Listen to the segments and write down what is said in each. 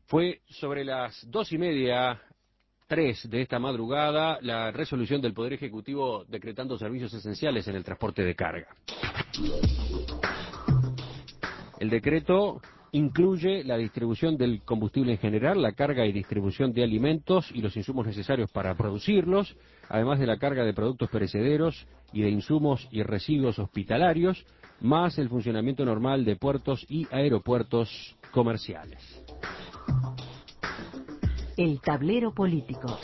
Fue sobre las 2:30, 3 de esta madrugada, la resolución del Poder Ejecutivo decretando servicios esenciales en el transporte de carga. El decreto incluye la distribución del combustible en general, la carga y distribución de alimentos y los insumos necesarios para producirlos, además de la carga de productos perecederos y de insumos y residuos hospitalarios, más el funcionamiento normal de puertos y aeropuertos comerciales. El tablero político.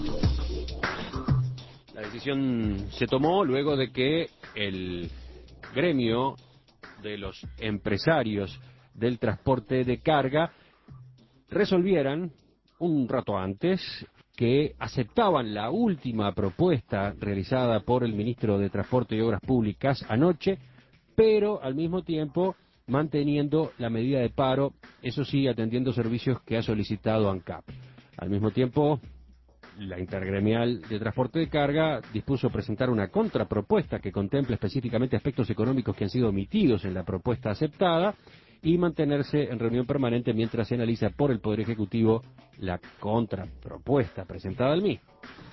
La decisión se tomó luego de que el gremio de los empresarios del transporte de carga resolvieran un rato antes que aceptaban la última propuesta realizada por el ministro de Transporte y Obras Públicas anoche, pero al mismo tiempo manteniendo la medida de paro, eso sí, atendiendo servicios que ha solicitado ANCAP. Al mismo tiempo, la Intergremial de Transporte de Carga dispuso presentar una contrapropuesta que contemple específicamente aspectos económicos que han sido omitidos en la propuesta aceptada y mantenerse en reunión permanente mientras se analiza por el Poder Ejecutivo la contrapropuesta presentada al mismo.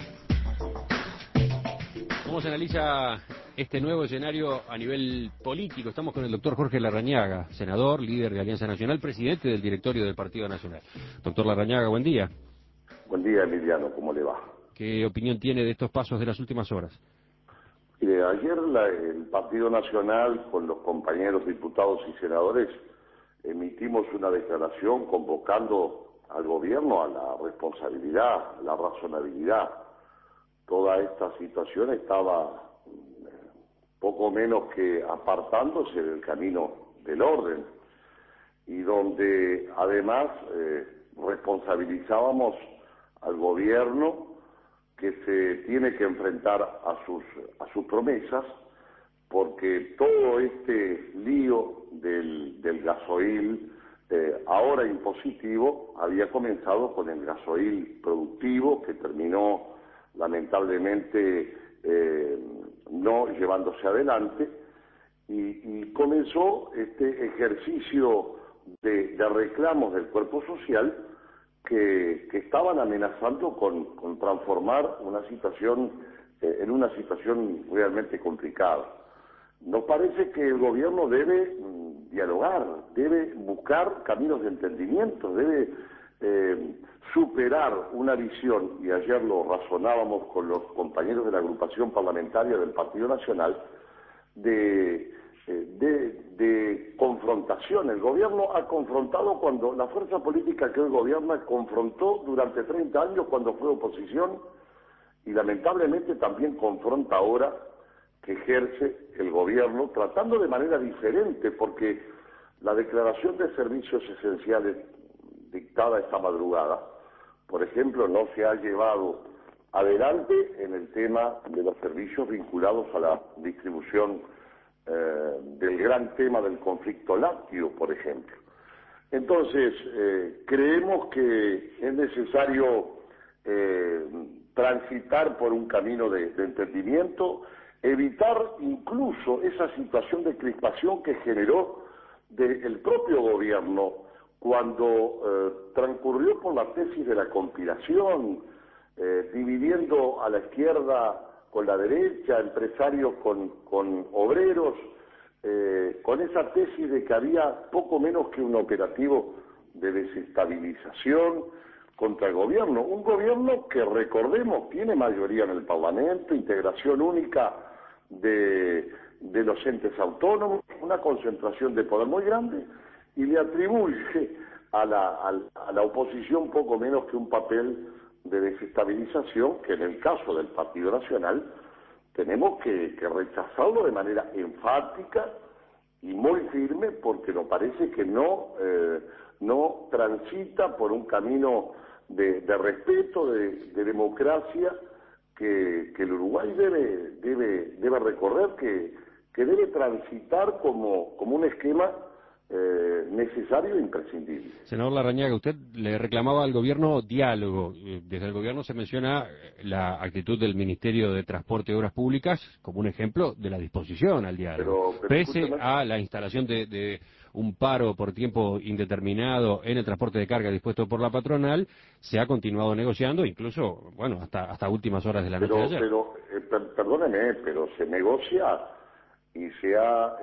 ¿Cómo se analiza este nuevo escenario a nivel político? Estamos con el doctor Jorge Larrañaga, senador, líder de Alianza Nacional, presidente del directorio del Partido Nacional. Doctor Larrañaga, buen día. Buen día, Emiliano, ¿cómo le va? ¿Qué opinión tiene de estos pasos de las últimas horas? Mire, ayer el Partido Nacional, con los compañeros diputados y senadores, emitimos una declaración convocando al gobierno a la responsabilidad, a la razonabilidad. Toda esta situación estaba poco menos que apartándose del camino del orden y donde además responsabilizábamos al gobierno que se tiene que enfrentar a sus promesas, porque todo este lío del gasoil ahora impositivo había comenzado con el gasoil productivo, que terminó lamentablemente no llevándose adelante, y comenzó este ejercicio de reclamos del cuerpo social que estaban amenazando con transformar una situación en una situación realmente complicada. Nos parece que el gobierno debe dialogar, debe buscar caminos de entendimiento, debe superar una visión, y ayer lo razonábamos con los compañeros de la agrupación parlamentaria del Partido Nacional, de confrontación. El gobierno ha confrontado cuando la fuerza política que hoy gobierna confrontó durante 30 años cuando fue oposición, y lamentablemente también confronta ahora que ejerce el gobierno, tratando de manera diferente, porque la declaración de servicios esenciales dictada esta madrugada, por ejemplo, no se ha llevado adelante en el tema de los servicios vinculados a la distribución del gran tema del conflicto lácteo, por ejemplo. Entonces, creemos que es necesario transitar por un camino de entendimiento, evitar incluso esa situación de crispación que generó el propio gobierno cuando transcurrió por la tesis de la conspiración, dividiendo a la izquierda con la derecha, empresarios con obreros, con esa tesis de que había poco menos que un operativo de desestabilización contra el gobierno. Un gobierno que, recordemos, tiene mayoría en el Parlamento, integración única de los entes autónomos, una concentración de poder muy grande, y le atribuye a la oposición poco menos que un papel de desestabilización que en el caso del Partido Nacional tenemos que rechazarlo de manera enfática y muy firme, porque nos parece que no transita por un camino de respeto, de democracia que el Uruguay debe recorrer, que debe transitar como un esquema necesario e imprescindible. Senador Larrañaga, usted le reclamaba al gobierno diálogo. Desde el gobierno se menciona la actitud del Ministerio de Transporte y Obras Públicas como un ejemplo de la disposición al diálogo, Pero pese a la instalación de un paro por tiempo indeterminado en el transporte de carga dispuesto por la patronal, se ha continuado negociando, incluso, bueno, hasta últimas horas de la noche de ayer. Perdóneme, pero se negocia y se ha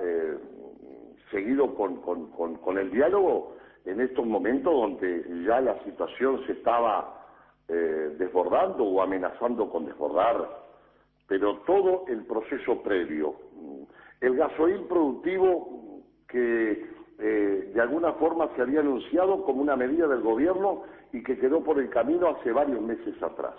seguido con el diálogo en estos momentos donde ya la situación se estaba desbordando o amenazando con desbordar, pero todo el proceso previo, el gasoil productivo que de alguna forma se había anunciado como una medida del gobierno y que quedó por el camino hace varios meses atrás,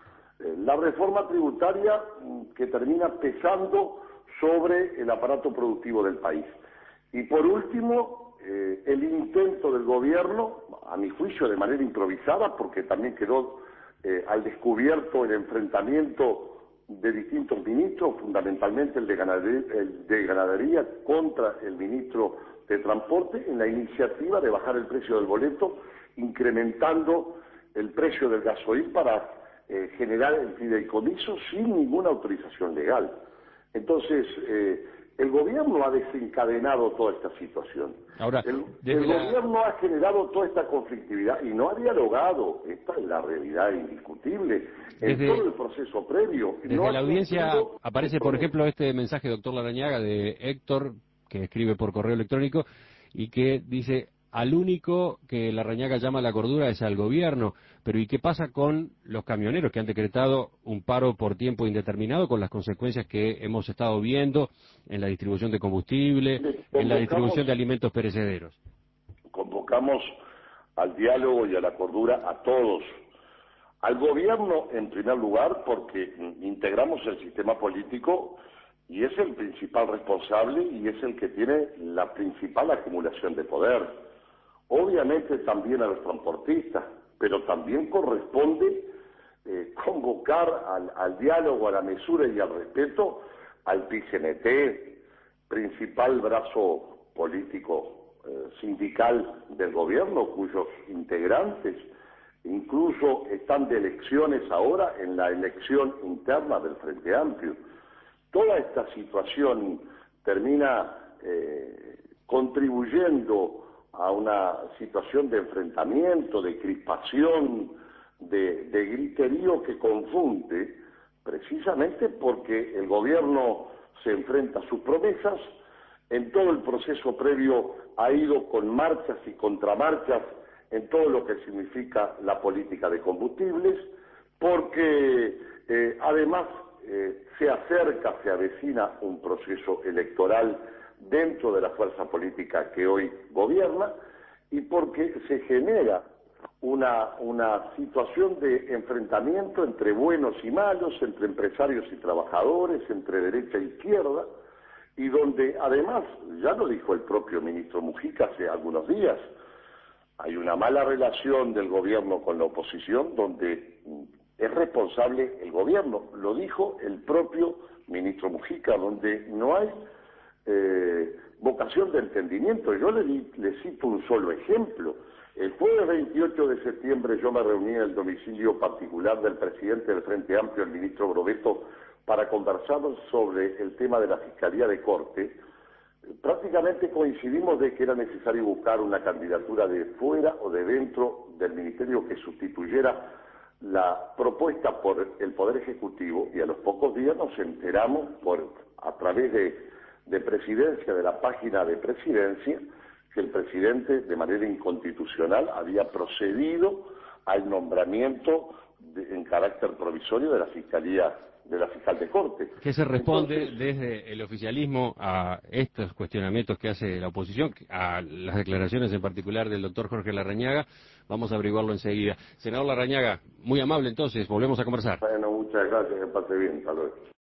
la reforma tributaria que termina pesando sobre el aparato productivo del país, y por último el intento del gobierno, a mi juicio de manera improvisada, porque también quedó al descubierto el enfrentamiento de distintos ministros, fundamentalmente el de Ganadería contra el ministro de Transporte, en la iniciativa de bajar el precio del boleto, incrementando el precio del gasoil para generar el fideicomiso sin ninguna autorización legal. Entonces, el gobierno ha desencadenado toda esta situación. Ahora, el gobierno ha generado toda esta conflictividad y no ha dialogado. Esta es la realidad indiscutible en todo el proceso previo. Desde la audiencia aparece, por ejemplo, este mensaje, doctor Larrañaga, de Héctor, que escribe por correo electrónico y que dice: al único que Larrañaga llama a la cordura es al gobierno. Pero ¿y qué pasa con los camioneros que han decretado un paro por tiempo indeterminado, con las consecuencias que hemos estado viendo en la distribución de combustible, en la distribución de alimentos perecederos? Convocamos al diálogo y a la cordura a todos. Al gobierno, en primer lugar, porque integramos el sistema político y es el principal responsable y es el que tiene la principal acumulación de poder. Obviamente también a los transportistas, pero también corresponde convocar al diálogo, a la mesura y al respeto al PICNT, principal brazo político sindical del gobierno, cuyos integrantes incluso están de elecciones ahora en la elección interna del Frente Amplio. Toda esta situación termina contribuyendo a una situación de enfrentamiento, de crispación, de griterío que confunde, precisamente porque el gobierno se enfrenta a sus promesas. En todo el proceso previo ha ido con marchas y contramarchas en todo lo que significa la política de combustibles, porque además se acerca, se avecina un proceso electoral dentro de la fuerza política que hoy gobierna, y porque se genera una situación de enfrentamiento entre buenos y malos, entre empresarios y trabajadores, entre derecha e izquierda, y donde además, ya lo dijo el propio ministro Mujica hace algunos días, hay una mala relación del gobierno con la oposición, donde es responsable el gobierno, lo dijo el propio ministro Mujica, donde no hay vocación de entendimiento. Yo le cito un solo ejemplo. El jueves 28 de septiembre yo me reuní en el domicilio particular del presidente del Frente Amplio, el ministro Brovetto, para conversar sobre el tema de la Fiscalía de Corte. Prácticamente coincidimos de que era necesario buscar una candidatura de fuera o de dentro del ministerio que sustituyera la propuesta por el Poder Ejecutivo, y a los pocos días nos enteramos a través de Presidencia, de la página de Presidencia, que el presidente de manera inconstitucional había procedido al nombramiento en carácter provisorio de la Fiscalía, de la Fiscal de Corte. ¿Qué se responde desde el oficialismo a estos cuestionamientos que hace la oposición, a las declaraciones en particular del doctor Jorge Larrañaga? Vamos a averiguarlo enseguida. Senador Larrañaga, muy amable entonces, volvemos a conversar. Bueno, muchas gracias, que pase bien, hasta luego.